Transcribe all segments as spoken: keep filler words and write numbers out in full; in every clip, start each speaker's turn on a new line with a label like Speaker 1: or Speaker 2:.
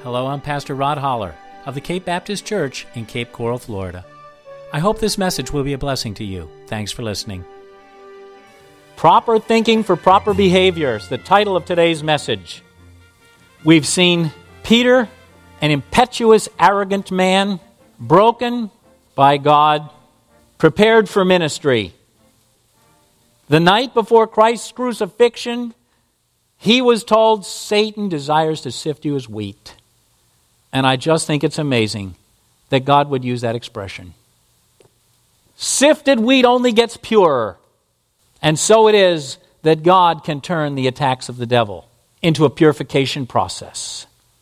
Speaker 1: Hello, I'm Pastor Rod Holler of the Cape Baptist Church in Cape Coral, Florida. I hope this message will be a blessing to you. Thanks for listening. Proper thinking for proper behavior is the title of today's message. We've seen Peter, an impetuous, arrogant man, broken by God, prepared for ministry. The night before Christ's crucifixion, he was told, Satan desires to sift you as wheat. And I just think it's amazing that God would use that expression. Sifted wheat only gets purer. And so it is that God can turn the attacks of the devil into a purification process.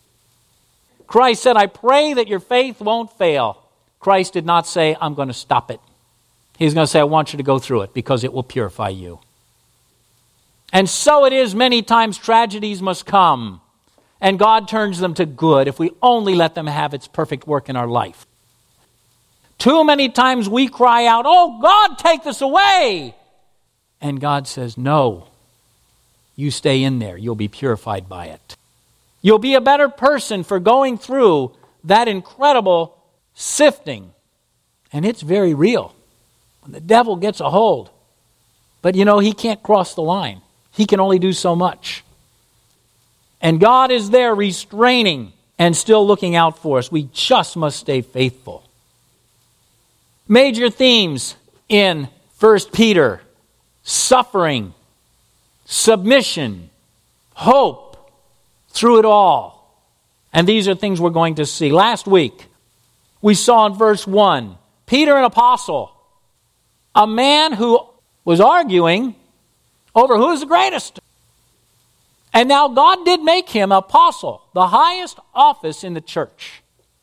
Speaker 1: Christ said, I pray that your faith won't fail. Christ did not say, I'm going to stop it. He's going to say, I want you to go through it because it will purify you. And so it is many times tragedies must come. And God turns them to good if we only let them have its perfect work in our life. Too many times we cry out, oh God, take this away. And God says, no, you stay in there. You'll be purified by it. You'll be a better person for going through that incredible sifting. And it's very real. When the devil gets a hold. But you know, he can't cross the line. He can only do so much. And God is there restraining and still looking out for us. We just must stay faithful. Major themes in First Peter: suffering, submission, hope through it all. And these are things we're going to see. Last week, we saw in verse one, Peter, an apostle, a man who was arguing over who is the greatest. And now God did make him apostle, the highest office in the church.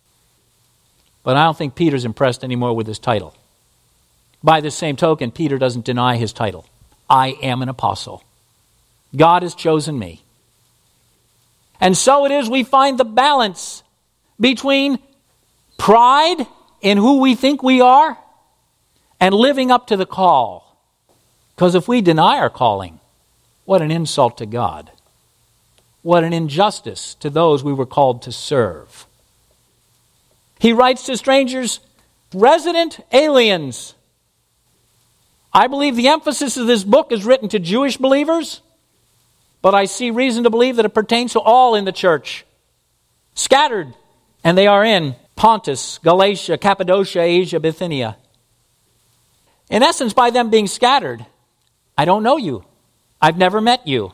Speaker 1: But I don't think Peter's impressed anymore with his title. By the same token, Peter doesn't deny his title. I am an apostle. God has chosen me. And so it is we find the balance between pride in who we think we are and living up to the call. Because if we deny our calling, what an insult to God. What an injustice to those we were called to serve. He writes to strangers, resident aliens. I believe the emphasis of this book is written to Jewish believers, but I see reason to believe that it pertains to all in the church. Scattered, and they are in Pontus, Galatia, Cappadocia, Asia, Bithynia. In essence, by them being scattered, I don't know you. I've never met you.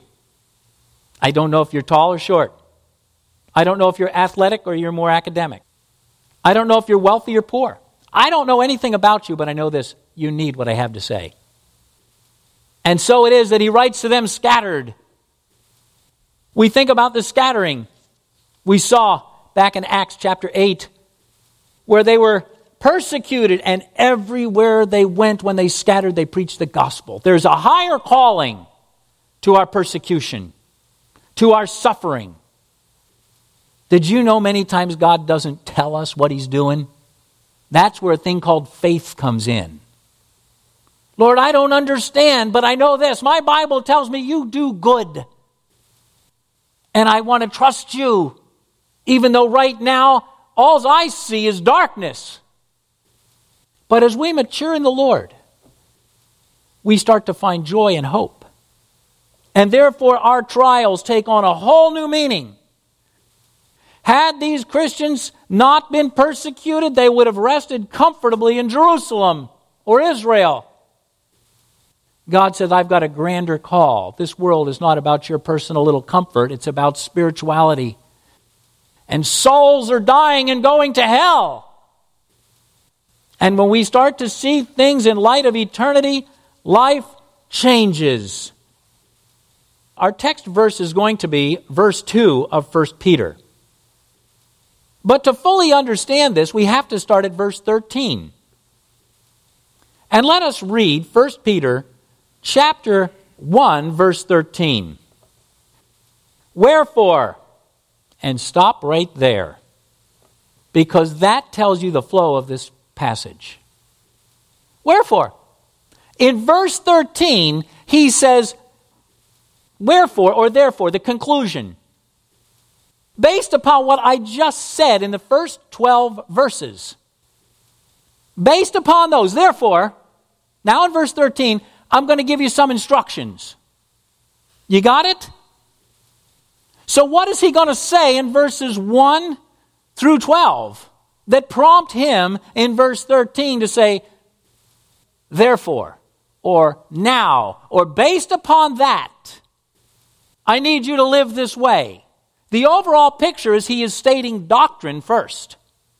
Speaker 1: I don't know if you're tall or short. I don't know if you're athletic or you're more academic. I don't know if you're wealthy or poor. I don't know anything about you, but I know this. You need what I have to say. And so it is that he writes to them scattered. We think about the scattering. We saw back in Acts chapter eight, where they were persecuted, and everywhere they went when they scattered, they preached the gospel. There's a higher calling to our persecution, to our suffering. Did you know many times God doesn't tell us what he's doing? That's where a thing called faith comes in. Lord, I don't understand, but I know this. My Bible tells me you do good. And I want to trust you, even though right now all I see is darkness. But as we mature in the Lord, we start to find joy and hope. And therefore our trials take on a whole new meaning. Had these Christians not been persecuted, they would have rested comfortably in Jerusalem or Israel. God says, I've got a grander call. This world is not about your personal little comfort. It's about spirituality. And souls are dying and going to hell. And when we start to see things in light of eternity, life changes. Our text verse is going to be verse two of First Peter. But to fully understand this, we have to start at verse thirteen. And let us read First Peter chapter one, verse thirteen. Wherefore, and stop right there, because that tells you the flow of this passage. Wherefore, in verse thirteen, he says, wherefore, or therefore, the conclusion. based upon what I just said in the first twelve verses. Based upon those, therefore, now in verse thirteen, I'm going to give you some instructions. You got it? So what is he going to say in verses one through twelve that prompt him in verse thirteen to say, therefore, or now, or based upon that, I need you to live this way? The overall picture is he is stating doctrine first.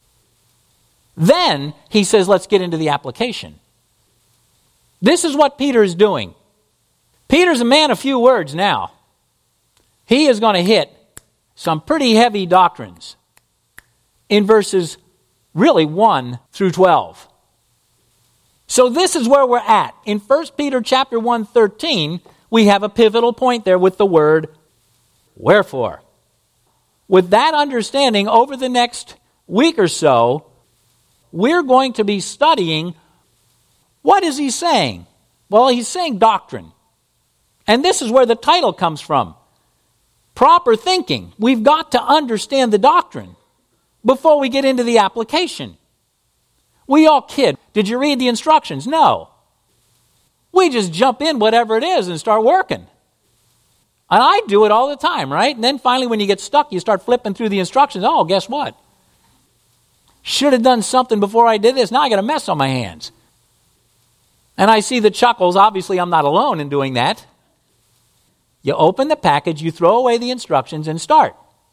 Speaker 1: Then he says, let's get into the application. This is what Peter is doing. Peter's a man of few words now. He is going to hit some pretty heavy doctrines in verses really one through twelve. So this is where we're at. In First Peter chapter one, thirteen, we have a pivotal point there with the word wherefore. With that understanding, over the next week or so, we're going to be studying, what is he saying? Well, he's saying doctrine. And this is where the title comes from. Proper thinking. We've got to understand the doctrine before we get into the application. We all kid. Did you read the instructions? No. We just jump in whatever it is and start working. And I do it all the time, right? And then finally when you get stuck, you start flipping through the instructions. Oh, guess what? Should have done something before I did this. Now I got a mess on my hands. And I see the chuckles. Obviously, I'm not alone in doing that. You open the package, you throw away the instructions, and start.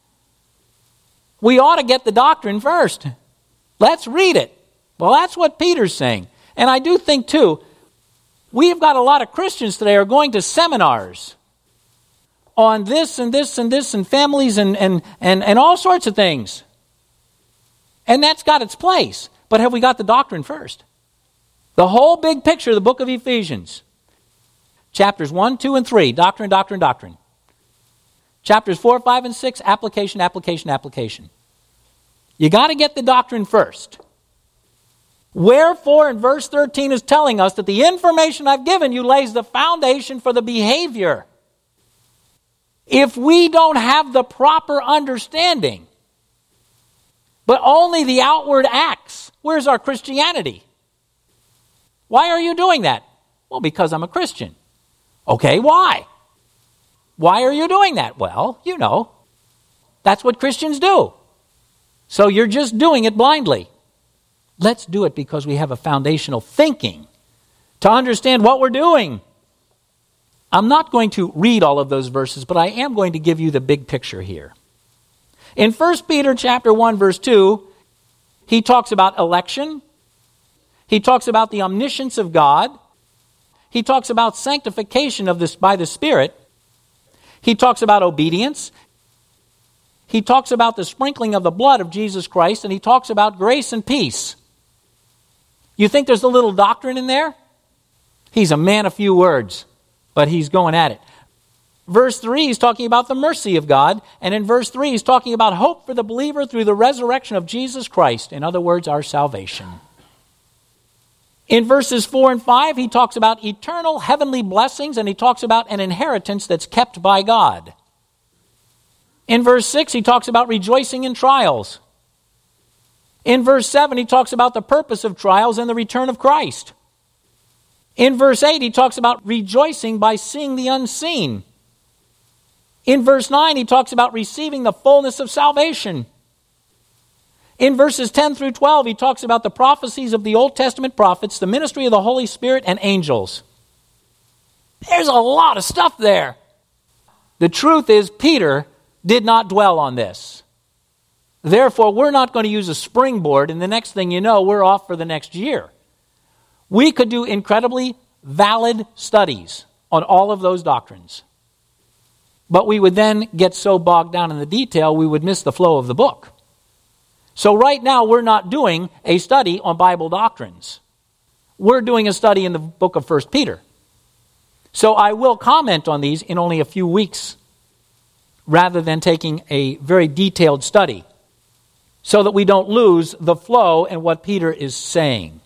Speaker 1: We ought to get the doctrine first. Let's read it. Well, that's what Peter's saying. And I do think, too, we have got a lot of Christians today who are going to seminars on this and this and this and families and, and, and, and all sorts of things. And that's got its place. But have we got the doctrine first? The whole big picture of the book of Ephesians. Chapters one, two, and three, doctrine, doctrine, doctrine. Chapters four, five, and six, application, application, application. You got to get the doctrine first. Wherefore, in verse thirteen is telling us that the information I've given you lays the foundation for the behavior. If we don't have the proper understanding, but only the outward acts, where's our Christianity? Why are you doing that? Well, because I'm a Christian. Okay, why? Why are you doing that? Well, you know, that's what Christians do. So you're just doing it blindly. Let's do it because we have a foundational thinking to understand what we're doing. I'm not going to read all of those verses, but I am going to give you the big picture here. In First Peter chapter one, verse two, he talks about election. He talks about the omniscience of God. He talks about sanctification of this by the Spirit. He talks about obedience. He talks about the sprinkling of the blood of Jesus Christ, and he talks about grace and peace. You think there's a little doctrine in there? He's a man of few words, but he's going at it. Verse three, he's talking about the mercy of God, and in verse three, he's talking about hope for the believer through the resurrection of Jesus Christ. In other words, our salvation. In verses four and five, he talks about eternal heavenly blessings, and he talks about an inheritance that's kept by God. In verse six, he talks about rejoicing in trials. In verse seven, he talks about the purpose of trials and the return of Christ. In verse eight, he talks about rejoicing by seeing the unseen. In verse nine, he talks about receiving the fullness of salvation. In verses ten through twelve, he talks about the prophecies of the Old Testament prophets, the ministry of the Holy Spirit, and angels. There's a lot of stuff there. The truth is, Peter did not dwell on this. Therefore, we're not going to use a springboard, and the next thing you know, we're off for the next year. We could do incredibly valid studies on all of those doctrines. But we would then get so bogged down in the detail, we would miss the flow of the book. So right now, we're not doing a study on Bible doctrines. We're doing a study in the book of First Peter. So I will comment on these in only a few weeks, rather than taking a very detailed study, so that we don't lose the flow in what Peter is saying.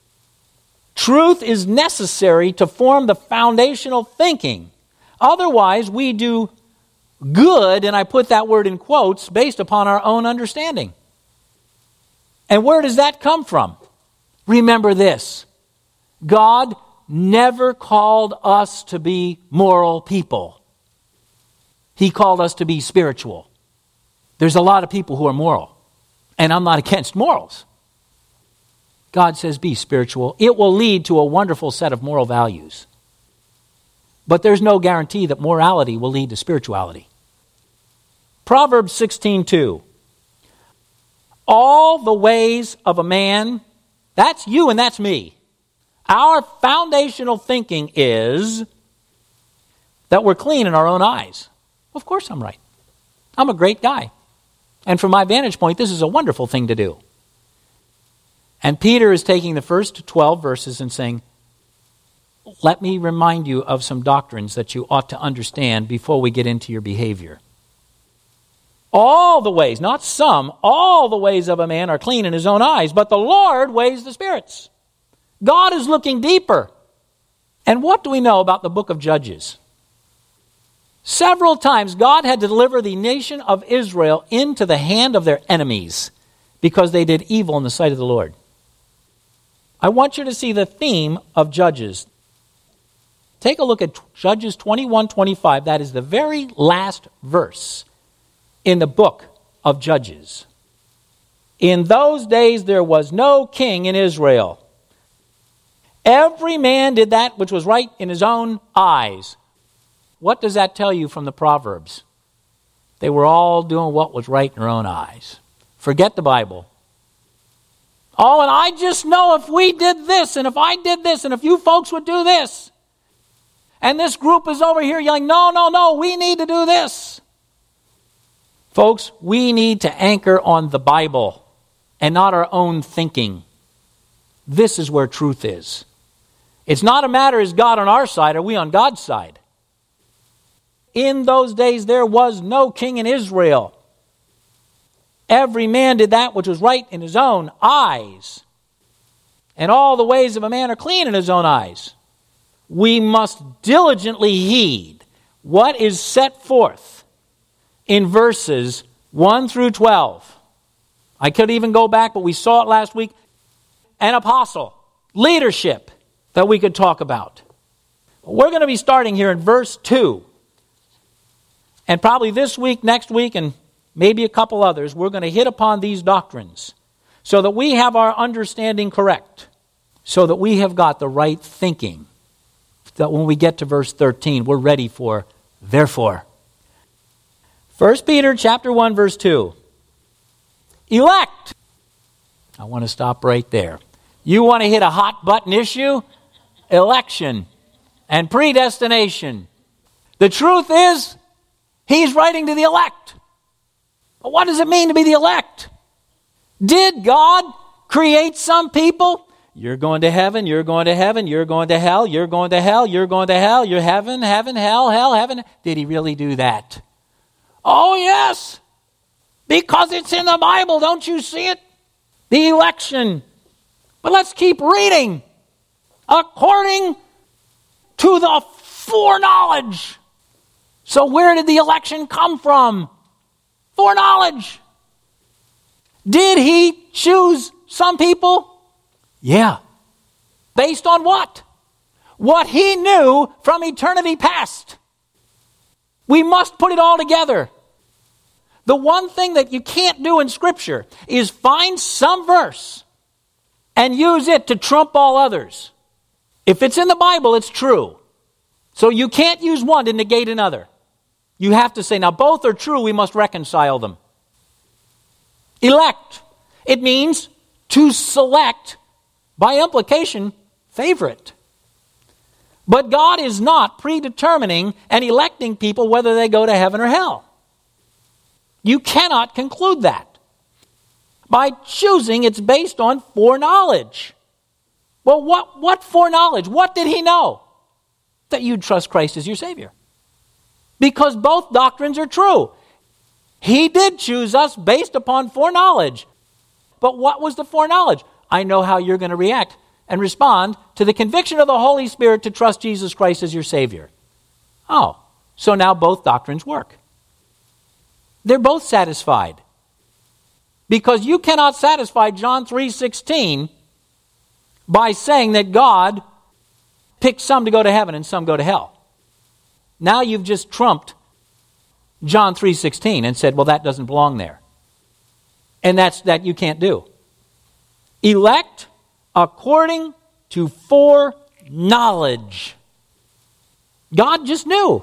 Speaker 1: Truth is necessary to form the foundational thinking. Otherwise, we do good, and I put that word in quotes, based upon our own understanding. And where does that come from? Remember this. God never called us to be moral people. He called us to be spiritual. There's a lot of people who are moral, and I'm not against morals. God says be spiritual. It will lead to a wonderful set of moral values. But there's no guarantee that morality will lead to spirituality. Proverbs sixteen two. All the ways of a man, that's you and that's me. Our foundational thinking is that we're clean in our own eyes. Of course I'm right. I'm a great guy. And from my vantage point, this is a wonderful thing to do. And Peter is taking the first twelve verses and saying, let me remind you of some doctrines that you ought to understand before we get into your behavior. All the ways, not some, all the ways of a man are clean in his own eyes, but the Lord weighs the spirits. God is looking deeper. And what do we know about the book of Judges? Several times God had to deliver the nation of Israel into the hand of their enemies because they did evil in the sight of the Lord. I want you to see the theme of Judges. Take a look at Judges twenty-one twenty-five. That is the very last verse in the book of Judges. In those days there was no king in Israel. Every man did that which was right in his own eyes. What does that tell you from the Proverbs? They were all doing what was right in their own eyes. Forget the Bible. Oh, and I just know if we did this, and if I did this, and if you folks would do this. And this group is over here yelling, no, no, no, we need to do this. Folks, we need to anchor on the Bible and not our own thinking. This is where truth is. It's not a matter, is God on our side, or are we on God's side? In those days there was no king in Israel. Every man did that which was right in his own eyes. And all the ways of a man are clean in his own eyes. We must diligently heed what is set forth in verses one through twelve. I could even go back, but we saw it last week. An apostle, leadership that we could talk about. We're going to be starting here in verse two. And probably this week, next week, and maybe a couple others, we're going to hit upon these doctrines so that we have our understanding correct, so that we have got the right thinking, that when we get to verse thirteen, we're ready for therefore. First Peter chapter one, verse two. Elect. I want to stop right there. You want to hit a hot button issue? Election and predestination. The truth is, he's writing to the elect. But what does it mean to be the elect? Did God create some people? You're going to heaven, you're going to heaven, you're going to hell, you're going to hell, you're going to hell, you're heaven, heaven, hell, hell, heaven. Did he really do that? Oh, yes. Because it's in the Bible, don't you see it? The election. But let's keep reading. According to the foreknowledge. So where did the election come from? Foreknowledge. Did he choose some people? Yeah. Based on what? What he knew from eternity past. We must put it all together. The one thing that you can't do in Scripture is find some verse and use it to trump all others. If it's in the Bible, it's true. So you can't use one to negate another. You have to say, now both are true, we must reconcile them. Elect. It means to select, by implication, favorite. But God is not predetermining and electing people whether they go to heaven or hell. You cannot conclude that. By choosing, it's based on foreknowledge. Well, what, what foreknowledge? What did he know? That you'd trust Christ as your Savior. Because both doctrines are true. He did choose us based upon foreknowledge. But what was the foreknowledge? I know how you're going to react and respond to the conviction of the Holy Spirit to trust Jesus Christ as your Savior. Oh, so now both doctrines work. They're both satisfied. Because you cannot satisfy John three sixteen by saying that God picked some to go to heaven and some go to hell. Now you've just trumped John three sixteen and said, well, that doesn't belong there. And that's that you can't do. Elect according to foreknowledge. God just knew.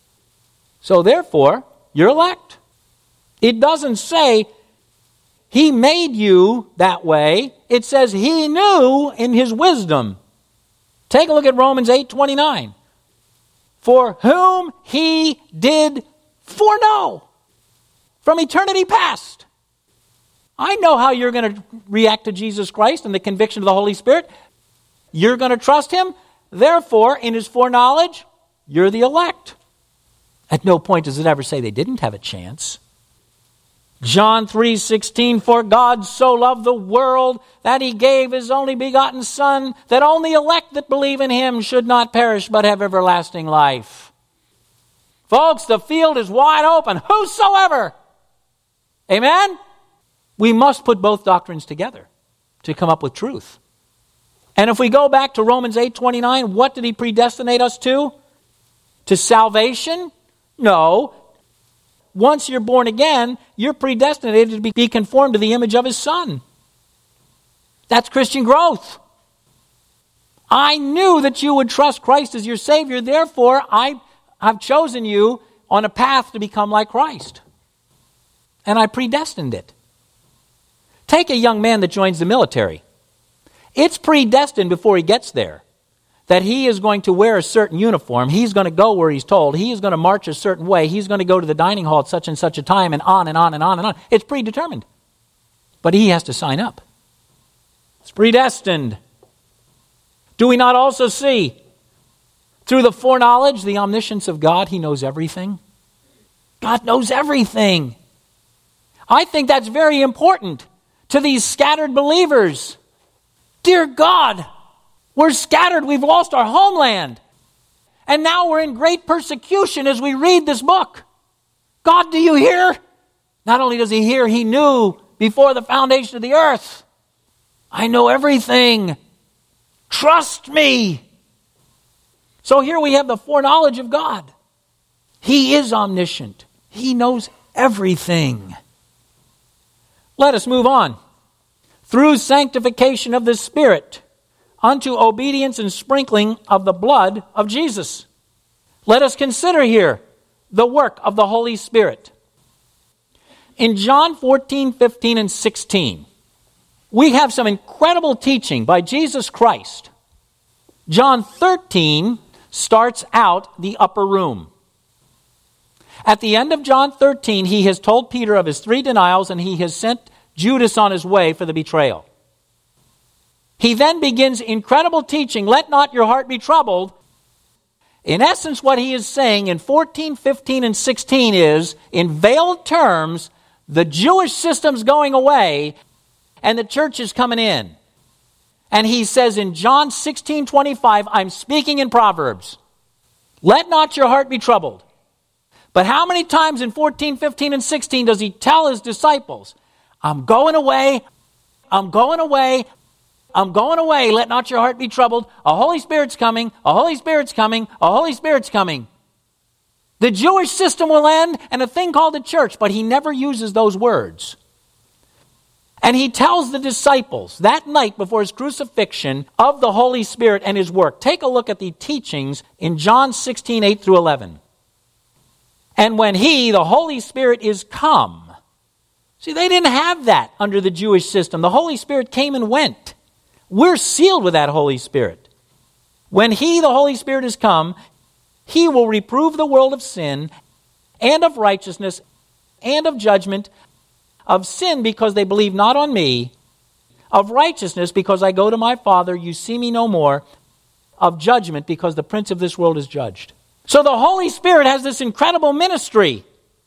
Speaker 1: So therefore, you're elect. It doesn't say He made you that way. It says He knew in His wisdom. Take a look at Romans eight twenty-nine. For whom He did foreknow from eternity past. I know how you're going to react to Jesus Christ and the conviction of the Holy Spirit. You're going to trust Him. Therefore, in His foreknowledge, you're the elect. At no point does it ever say they didn't have a chance. John three sixteen, for God so loved the world that He gave His only begotten Son, that only elect that believe in Him should not perish but have everlasting life. Folks, the field is wide open. Whosoever. Amen? We must put both doctrines together to come up with truth. And if we go back to Romans eight twenty-nine, what did He predestinate us to? To salvation? No. Once you're born again, you're predestinated to be conformed to the image of His Son. That's Christian growth. I knew that you would trust Christ as your Savior. Therefore, I have chosen you on a path to become like Christ. And I predestined it. Take a young man that joins the military. It's predestined before he gets there that he is going to wear a certain uniform. He's going to go where he's told. He is going to march a certain way. He's going to go to the dining hall at such and such a time, and on and on and on and on. It's predetermined. But he has to sign up. It's predestined. Do we not also see through the foreknowledge, the omniscience of God, He knows everything? God knows everything. I think that's very important to these scattered believers. Dear God, we're scattered. We've lost our homeland. And now we're in great persecution as we read this book. God, do you hear? Not only does He hear, He knew before the foundation of the earth. I know everything. Trust me. So here we have the foreknowledge of God. He is omniscient. He knows everything. Let us move on. Through sanctification of the Spirit, unto obedience and sprinkling of the blood of Jesus. Let us consider here the work of the Holy Spirit. In John fourteen, fifteen, and sixteen, we have some incredible teaching by Jesus Christ. John thirteen starts out the upper room. At the end of John thirteen, He has told Peter of his three denials, and He has sent Judas on his way for the betrayal. He then begins incredible teaching, let not your heart be troubled. In essence, what He is saying in fourteen, fifteen, and sixteen is, in veiled terms, the Jewish system's going away and the church is coming in. And He says in John sixteen, twenty-five, I'm speaking in Proverbs. Let not your heart be troubled. But how many times in fourteen, fifteen, and sixteen does He tell His disciples, I'm going away, I'm going away, I'm going away, let not your heart be troubled. A Holy Spirit's coming, a Holy Spirit's coming, a Holy Spirit's coming. The Jewish system will end and a thing called the church, but He never uses those words. And He tells the disciples that night before His crucifixion of the Holy Spirit and His work. Take a look at the teachings in John sixteen, eight through eleven. And when He, the Holy Spirit, is come. See, they didn't have that under the Jewish system. The Holy Spirit came and went. We're sealed with that Holy Spirit. When He, the Holy Spirit, is come, He will reprove the world of sin and of righteousness and of judgment, of sin because they believe not on me, of righteousness because I go to my Father, you see me no more, of judgment because the prince of this world is judged. So the Holy Spirit has this incredible ministry.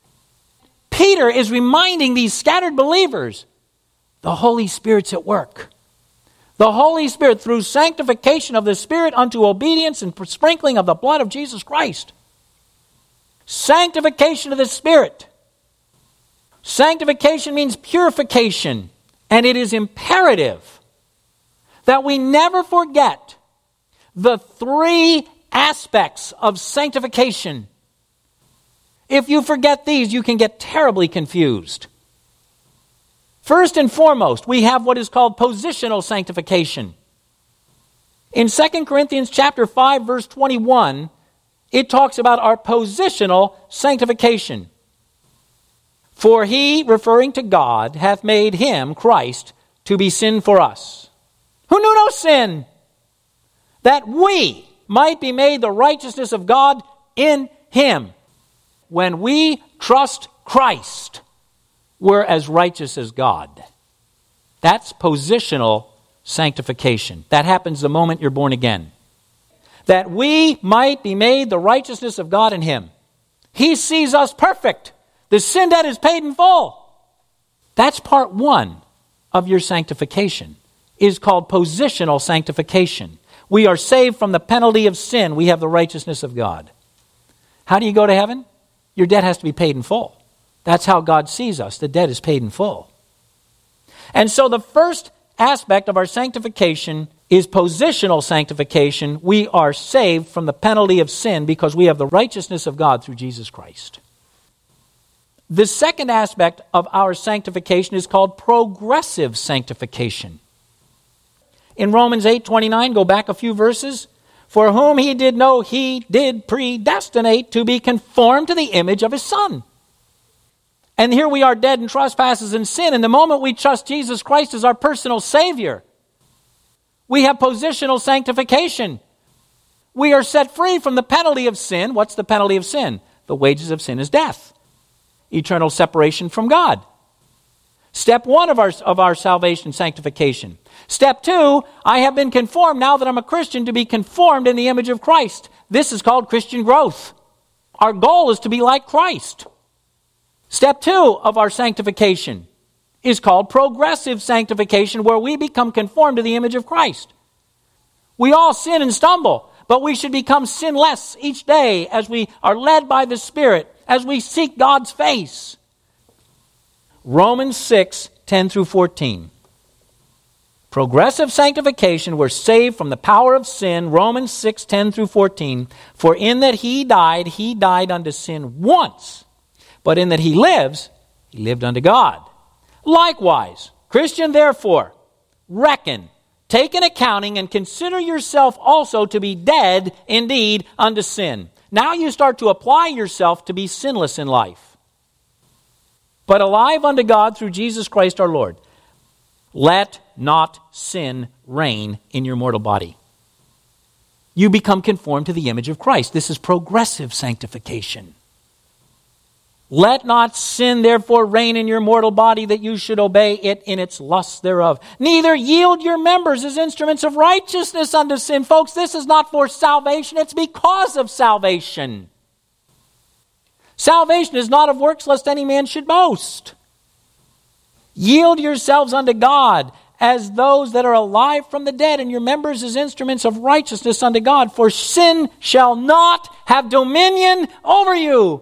Speaker 1: Peter is reminding these scattered believers, the Holy Spirit's at work. The Holy Spirit, through sanctification of the Spirit unto obedience and sprinkling of the blood of Jesus Christ. Sanctification of the Spirit. Sanctification means purification, and it is imperative that we never forget the three aspects of sanctification. If you forget these, you can get terribly confused. First and foremost, we have what is called positional sanctification. In Second Corinthians chapter five, verse twenty-one, it talks about our positional sanctification. For he, referring to God, hath made him, Christ, to be sin for us, who knew no sin, that we might be made the righteousness of God in him. When we trust Christ, we're as righteous as God. That's positional sanctification. That happens the moment you're born again. That we might be made the righteousness of God in him. He sees us perfect. The sin debt is paid in full. That's part one of your sanctification. Is called positional sanctification. We are saved from the penalty of sin. We have the righteousness of God. How do you go to heaven? Your debt has to be paid in full. That's how God sees us. The debt is paid in full. And so the first aspect of our sanctification is positional sanctification. We are saved from the penalty of sin because we have the righteousness of God through Jesus Christ. The second aspect of our sanctification is called progressive sanctification. In Romans eight twenty-nine, go back a few verses. For whom he did know, he did predestinate to be conformed to the image of his Son. And here we are dead in trespasses and sin. And the moment we trust Jesus Christ as our personal Savior, we have positional sanctification. We are set free from the penalty of sin. What's the penalty of sin? The wages of sin is death. Eternal separation from God. Step one of our, of our salvation sanctification. Step two, I have been conformed now that I'm a Christian to be conformed in the image of Christ. This is called Christian growth. Our goal is to be like Christ. Step two of our sanctification is called progressive sanctification, where we become conformed to the image of Christ. We all sin and stumble, but we should become sinless each day as we are led by the Spirit, as we seek God's face. Romans six, ten through fourteen. Progressive sanctification, we're saved from the power of sin. Romans six, ten through fourteen. For in that he died, he died unto sin once. But in that he lives, he lived unto God. Likewise, Christian, therefore, reckon, take an accounting, and consider yourself also to be dead indeed unto sin. Now you start to apply yourself to be sinless in life, but alive unto God through Jesus Christ our Lord. Let not sin reign in your mortal body. You become conformed to the image of Christ. This is progressive sanctification. Let not sin therefore reign in your mortal body, that you should obey it in its lusts thereof. Neither yield your members as instruments of righteousness unto sin. Folks, this is not for salvation. It's because of salvation. Salvation is not of works, lest any man should boast. Yield yourselves unto God as those that are alive from the dead, and your members as instruments of righteousness unto God. For sin shall not have dominion over you.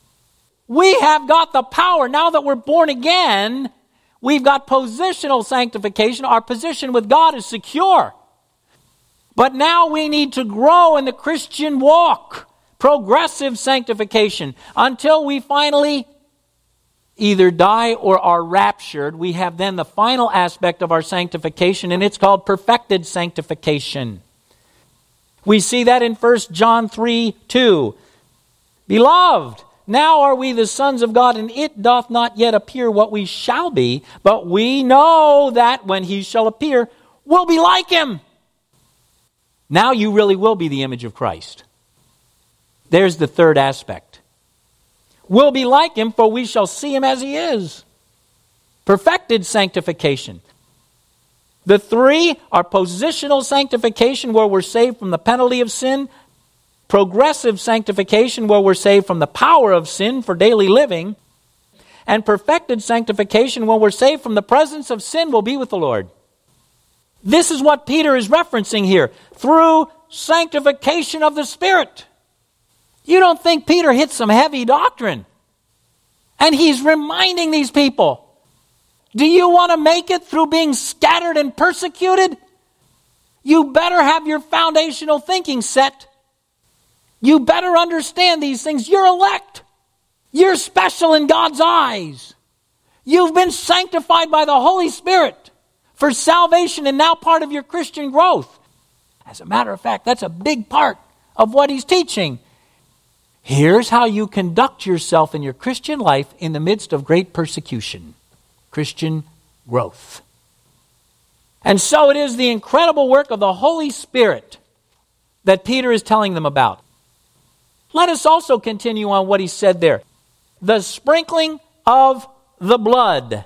Speaker 1: We have got the power. Now that we're born again, we've got positional sanctification. Our position with God is secure. But now we need to grow in the Christian walk. Progressive sanctification. Until we finally either die or are raptured, we have then the final aspect of our sanctification, and it's called perfected sanctification. We see that in First John three two. Beloved, now are we the sons of God, and it doth not yet appear what we shall be, but we know that when he shall appear, we'll be like him. Now you really will be the image of Christ. There's the third aspect. We'll be like him, for we shall see him as he is. Perfected sanctification. The three are positional sanctification, where we're saved from the penalty of sin. Progressive sanctification, where we're saved from the power of sin for daily living. And perfected sanctification, where we're saved from the presence of sin, will be with the Lord. This is what Peter is referencing here. Through sanctification of the Spirit. You don't think Peter hit some heavy doctrine. And he's reminding these people, do you want to make it through being scattered and persecuted? You better have your foundational thinking set. You better understand these things. You're elect. You're special in God's eyes. You've been sanctified by the Holy Spirit for salvation and now part of your Christian growth. As a matter of fact, that's a big part of what he's teaching. Here's how you conduct yourself in your Christian life in the midst of great persecution. Christian growth. And so it is the incredible work of the Holy Spirit that Peter is telling them about. Let us also continue on what he said there. The sprinkling of the blood.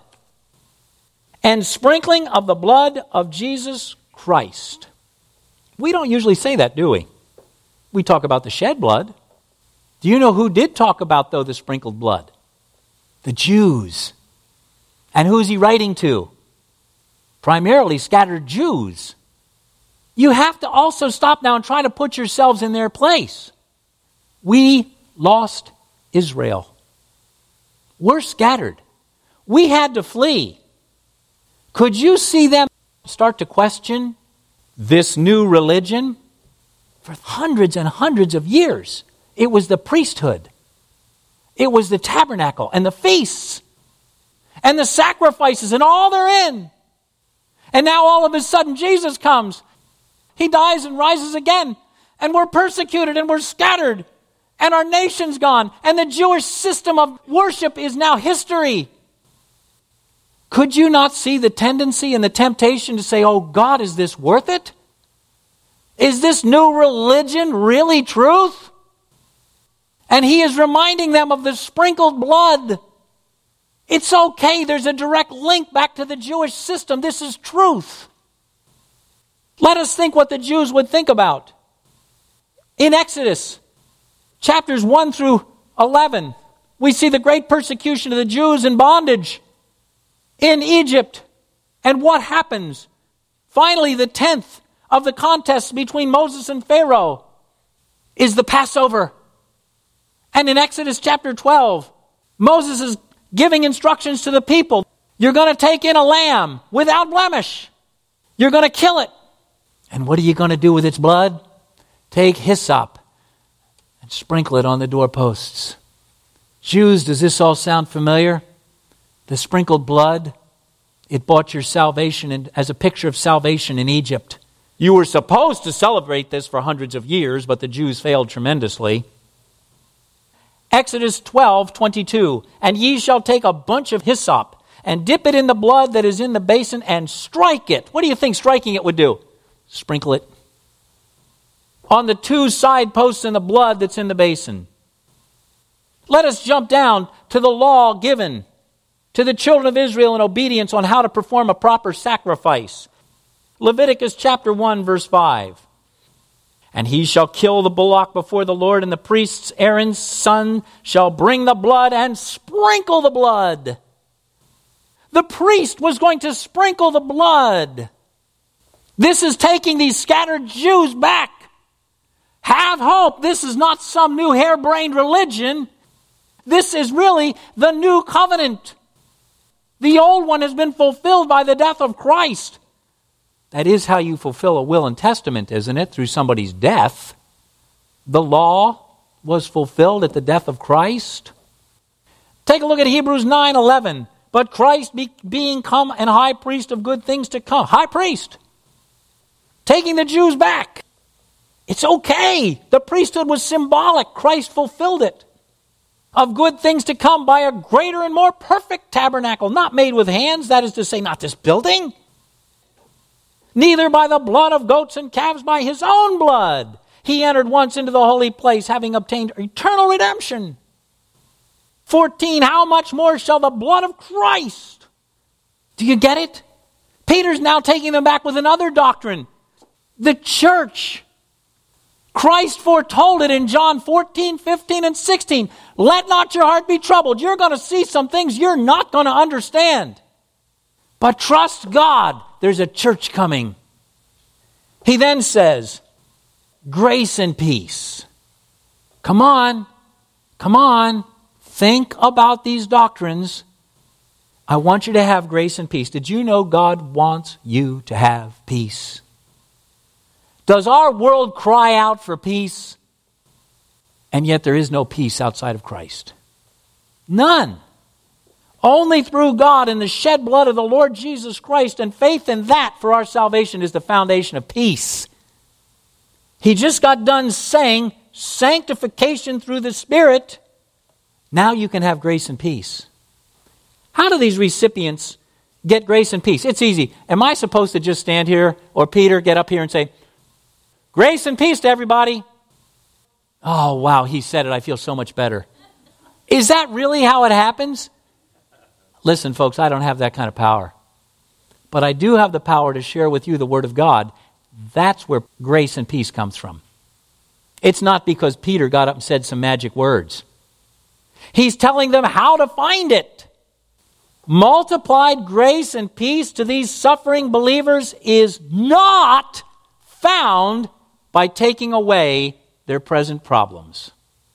Speaker 1: And sprinkling of the blood of Jesus Christ. We don't usually say that, do we? We talk about the shed blood. Do you know who did talk about, though, the sprinkled blood? The Jews. And who's he writing to? Primarily scattered Jews. You have to also stop now and try to put yourselves in their place. We lost Israel. We're scattered. We had to flee. Could you see them start to question this new religion? For hundreds and hundreds of years, it was the priesthood. It was the tabernacle and the feasts and the sacrifices and all therein. And now all of a sudden Jesus comes. He dies and rises again. And we're persecuted and we're scattered. And our nation's gone. And the Jewish system of worship is now history. Could you not see the tendency and the temptation to say, oh God, is this worth it? Is this new religion really truth? And he is reminding them of the sprinkled blood. It's okay. There's a direct link back to the Jewish system. This is truth. Let us think what the Jews would think about. In Exodus, chapters one through eleven, we see the great persecution of the Jews in bondage in Egypt. And what happens? Finally, the tenth of the contest between Moses and Pharaoh is the Passover. And in Exodus chapter twelve, Moses is giving instructions to the people. You're going to take in a lamb without blemish. You're going to kill it. And what are you going to do with its blood? Take hyssop and sprinkle it on the doorposts. Jews, does this all sound familiar? The sprinkled blood, it bought your salvation in, as a picture of salvation in Egypt. You were supposed to celebrate this for hundreds of years, but the Jews failed tremendously. Exodus twelve twenty-two, and ye shall take a bunch of hyssop and dip it in the blood that is in the basin and strike it. What do you think striking it would do? Sprinkle it on the two side posts in the blood that's in the basin. Let us jump down to the law given to the children of Israel in obedience on how to perform a proper sacrifice. Leviticus chapter one, verse five. And he shall kill the bullock before the Lord, and the priest, Aaron's son, shall bring the blood and sprinkle the blood. The priest was going to sprinkle the blood. This is taking these scattered Jews back. Have hope. This is not some new harebrained religion. This is really the new covenant. The old one has been fulfilled by the death of Christ. That is how you fulfill a will and testament, isn't it? Through somebody's death. The law was fulfilled at the death of Christ. Take a look at Hebrews nine eleven. But Christ be, being come an high priest of good things to come. High priest. Taking the Jews back. It's okay. The priesthood was symbolic. Christ fulfilled it. Of good things to come by a greater and more perfect tabernacle. Not made with hands. That is to say, not this building. Neither by the blood of goats and calves, by his own blood. He entered once into the holy place, having obtained eternal redemption. fourteen, how much more shall the blood of Christ? Do you get it? Peter's now taking them back with another doctrine. The church. Christ foretold it in John fourteen, fifteen, and sixteen. Let not your heart be troubled. You're going to see some things you're not going to understand. But trust God. There's a church coming. He then says, grace and peace. Come on. Come on. think about these doctrines. I want you to have grace and peace. Did you know God wants you to have peace? Does our world cry out for peace? And yet there is no peace outside of Christ. None. Only through God and the shed blood of the Lord Jesus Christ and faith in that for our salvation is the foundation of peace. He just got done saying sanctification through the Spirit. Now you can have grace and peace. How do these recipients get grace and peace? It's easy. Am I supposed to just stand here or Peter get up here and say, grace and peace to everybody? Oh, wow, he said it. I feel so much better. Is that really how it happens? Listen, folks, I don't have that kind of power. But I do have the power to share with you the Word of God. That's where grace and peace comes from. It's not because Peter got up and said some magic words. He's telling them how to find it. Multiplied grace and peace to these suffering believers is not found by taking away their present problems.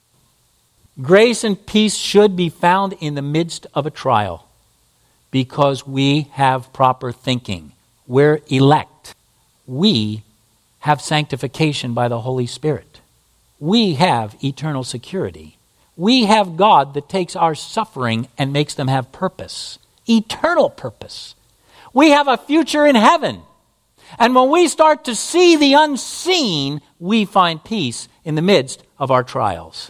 Speaker 1: Grace and peace should be found in the midst of a trial because we have proper thinking. We're elect. We have sanctification by the Holy Spirit. We have eternal security. We have God that takes our suffering and makes them have purpose, eternal purpose. We have a future in heaven. And when we start to see the unseen, we find peace in the midst of our trials.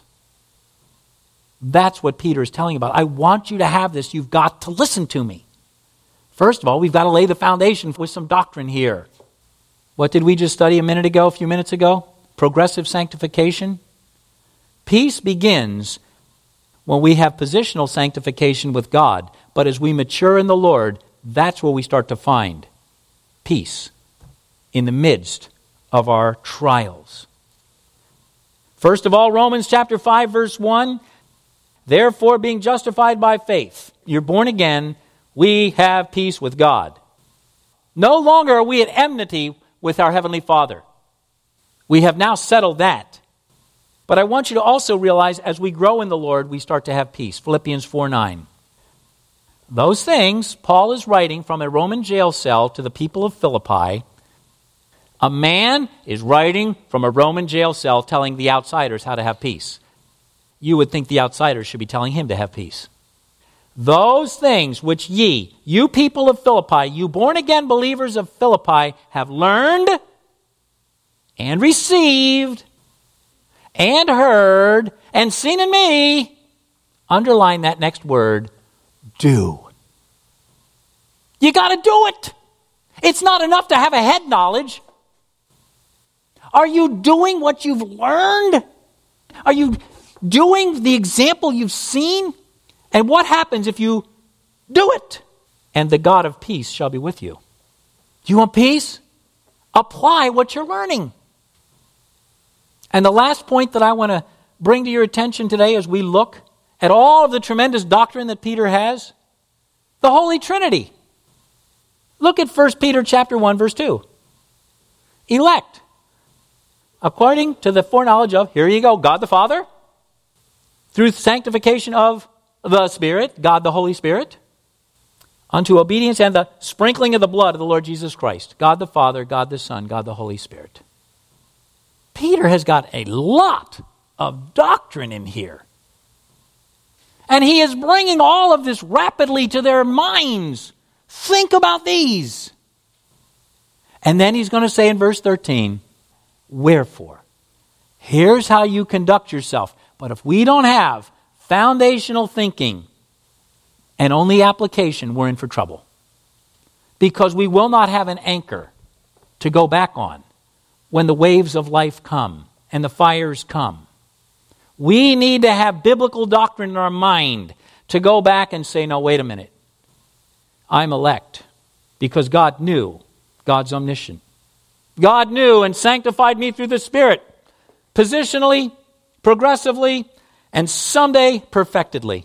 Speaker 1: That's what Peter is telling about. I want you to have this. You've got to listen to me. First of all, we've got to lay the foundation with some doctrine here. What did we just study a minute ago, a few minutes ago? Progressive sanctification. Peace begins when we have positional sanctification with God. But as we mature in the Lord, that's where we start to find peace in the midst of our trials. First of all, Romans chapter five, verse one. Therefore, being justified by faith, you're born again, we have peace with God. No longer are we at enmity with our Heavenly Father. We have now settled that. But I want you to also realize as we grow in the Lord, we start to have peace. Philippians four nine. Those things, Paul is writing from a Roman jail cell to the people of Philippi. A man is writing from a Roman jail cell telling the outsiders how to have peace. You would think the outsiders should be telling him to have peace. Those things which ye, you people of Philippi, you born-again believers of Philippi, have learned and received and heard and seen in me, underline that next word, do. You got to do it. It's not enough to have a head knowledge. Are you doing what you've learned? Are you doing the example you've seen? And what happens if you do it? And the God of peace shall be with you. Do you want peace? Apply what you're learning. And the last point that I want to bring to your attention today as we look at all of the tremendous doctrine that Peter has, the Holy Trinity. Look at First Peter chapter one, verse two. Elect. According to the foreknowledge of, here you go, God the Father, through sanctification of the Spirit, God the Holy Spirit, unto obedience and the sprinkling of the blood of the Lord Jesus Christ. God the Father, God the Son, God the Holy Spirit. Peter has got a lot of doctrine in here. And he is bringing all of this rapidly to their minds. Think about these. And then he's going to say in verse thirteen, wherefore, here's how you conduct yourself. But if we don't have foundational thinking and only application, we're in for trouble. Because we will not have an anchor to go back on when the waves of life come and the fires come. We need to have biblical doctrine in our mind to go back and say, no, wait a minute. I'm elect because God knew. God's omniscient. God knew and sanctified me through the Spirit, positionally, progressively, and someday perfectedly.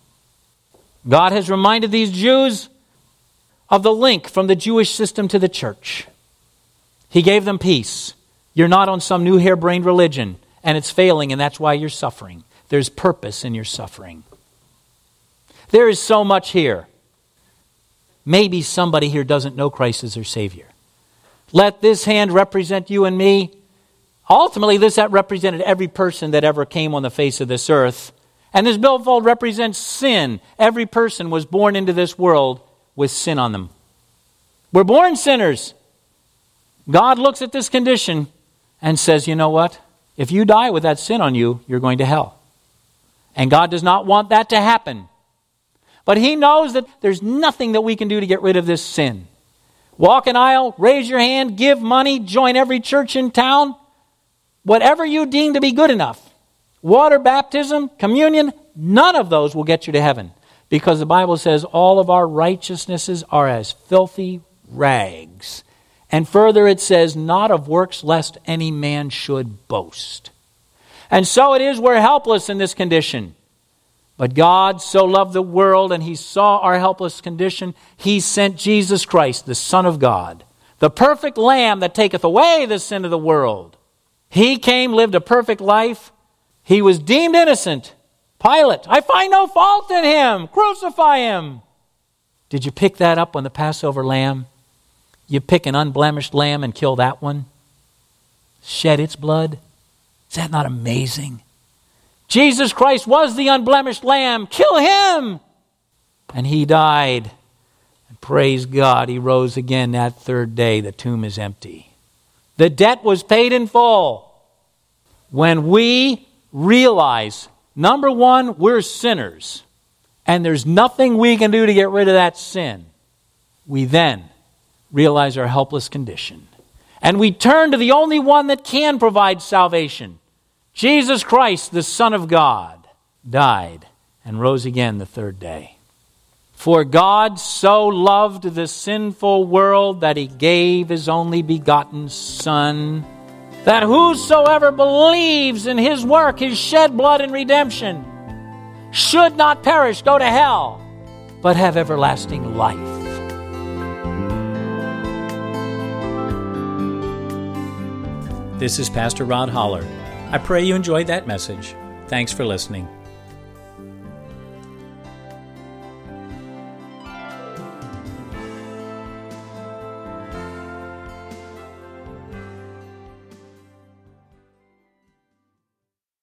Speaker 1: God has reminded these Jews of the link from the Jewish system to the church. He gave them peace. You're not on some new harebrained religion, and it's failing, and that's why you're suffering. There's purpose in your suffering. There is so much here. Maybe somebody here doesn't know Christ as their Savior. Let this hand represent you and me. Ultimately, this that represented every person that ever came on the face of this earth. And this billfold represents sin. Every person was born into this world with sin on them. We're born sinners. God looks at this condition and says, you know what? If you die with that sin on you, you're going to hell. And God does not want that to happen. But He knows that there's nothing that we can do to get rid of this sin. Walk an aisle, raise your hand, give money, join every church in town. Whatever you deem to be good enough. Water baptism, communion, none of those will get you to heaven. Because the Bible says all of our righteousnesses are as filthy rags. And further it says, not of works lest any man should boast. And so it is we're helpless in this condition. But God so loved the world and He saw our helpless condition, He sent Jesus Christ, the Son of God, the perfect Lamb that taketh away the sin of the world. He came, lived a perfect life. He was deemed innocent. Pilate, I find no fault in Him. Crucify Him. Did you pick that up on the Passover lamb? You pick an unblemished lamb and kill that one? Shed its blood? Is that not amazing? Jesus Christ was the unblemished lamb. Kill Him! And He died. And praise God, He rose again that third day. The tomb is empty. The debt was paid in full. When we realize, number one, we're sinners, and there's nothing we can do to get rid of that sin, we then realize our helpless condition. And we turn to the only one that can provide salvation. Jesus Christ, the Son of God, died and rose again the third day. For God so loved the sinful world that He gave His only begotten Son, that whosoever believes in His work, His shed blood and redemption, should not perish, go to hell, but have everlasting life. This is Pastor Rod Holler. I pray you enjoyed that message. Thanks for listening.